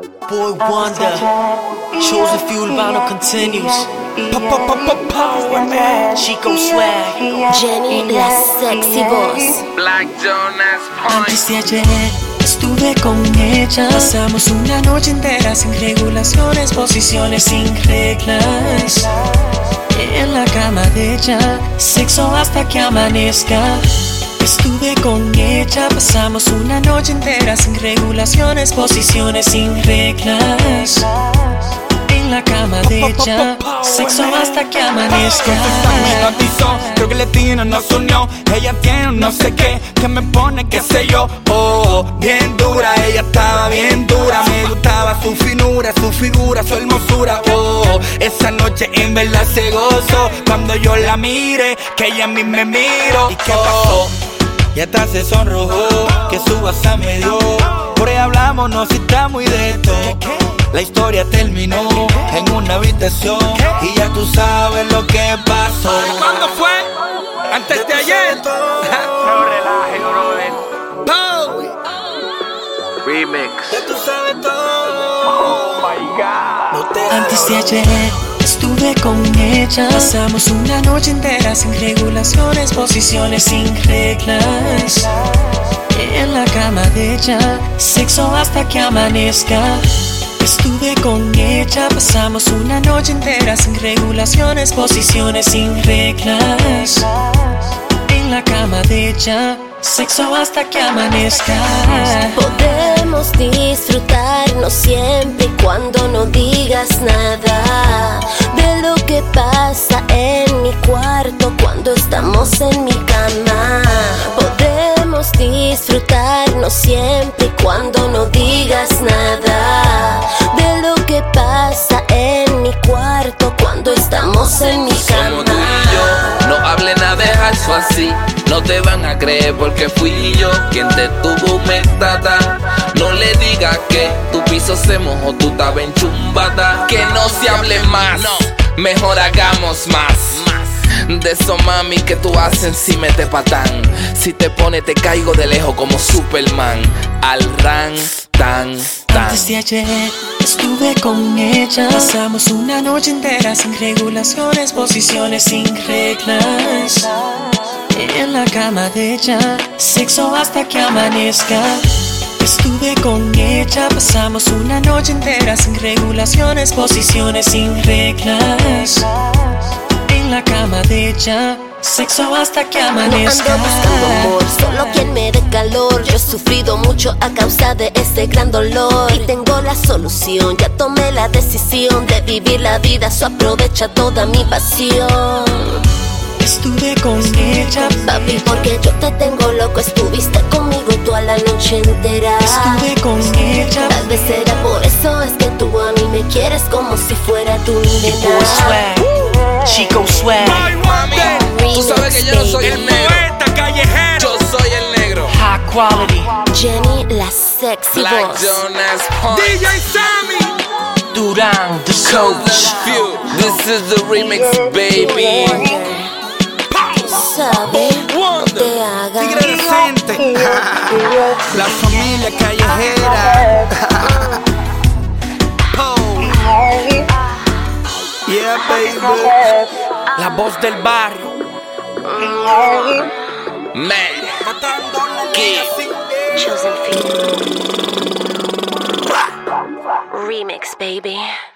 Boy Wonder, chosen few, Urbano continues. Power man, Chico Swag, Jenny, la sexy voz. Black Jonas Antes de ayer estuve con ella. Pasamos una noche entera sin regulaciones, posiciones sin reglas. En la cama de ella, sexo hasta que amanezca. Estuve con ella, pasamos una noche entera sin regulaciones, posiciones sin reglas. En la cama de ella, sexo hasta que amanezca. Me hipnotizó, creo que el destino nos unió. Ella tiene un no sé qué, que me pone qué sé yo. Oh, bien dura, ella estaba bien dura. Me gustaba su finura, su figura, su hermosura. Oh, esa noche en verdad se gozó. Cuando yo la mire, que ella a mí me miró. ¿Y qué pasó? Y hasta se sonrojó, que su WhatsApp me dio. Por ahí hablamos, no citamos y de esto. La historia terminó en una habitación y ya tú sabes lo que pasó. ¿Cuándo fue? Antes de ayer. No relajes, brother. Remix. Ya tú sabes todo. Oh my God. Antes de ayer estuve con ella. Pasamos una noche entera sin regulaciones, posiciones sin reglas. En la cama de ella, sexo hasta que amanezca. Estuve con ella, pasamos una noche entera sin regulaciones, posiciones sin reglas. En la cama de ella, sexo hasta que amanezca. Podemos disfrutarnos siempre y cuando no digas nada de lo que pasa en mi cuarto cuando estamos en mi cama. Podemos disfrutarnos siempre y cuando no digas nada de lo que pasa en mi cuarto cuando estamos en mi cama. Somos tú y yo, no hable nada, deja eso así. No te van a creer porque fui yo quien te tuvo metata. No le digas que tu piso se mojó, tú estabas enchumbada. Que no se hable más, mejor hagamos más. De eso mami que tú haces encima te patán. Si te pone te caigo de lejos como Superman. Al ran, tan, tan. Antes de ayer estuve con ella. Pasamos una noche entera sin regulaciones, posiciones sin reglas. En la cama de ella, sexo hasta que amanezca. Estuve con ella, pasamos una noche entera sin regulaciones, posiciones sin reglas. En la cama de ella, sexo hasta que amanezca. No ando buscando amor, solo quien me dé calor. Yo he sufrido mucho a causa de este gran dolor y tengo la solución, ya tomé la decisión de vivir la vida, so aprovecha toda mi pasión. Estuve con ella, papi, porque yo te tengo loco. Estuviste conmigo toda la noche entera. Estuve con ella. Tal vez será por eso es que tú a mí me quieres como si fuera tu nena. Boy Swag, Chico Swag, Tú sabes que yo no soy el negro, poeta callejero. yo soy el negro. high quality, Jenny, la sexy Black voz. Jonas Point. DJ Sammy. Durán, the coach. This is the remix, baby. ¿Sabe? No te hagas. Tigre decente. La familia callejera. Oh. Yeah, baby. La voz del barrio. Man, ¿qué? Chosen few. Remix, baby.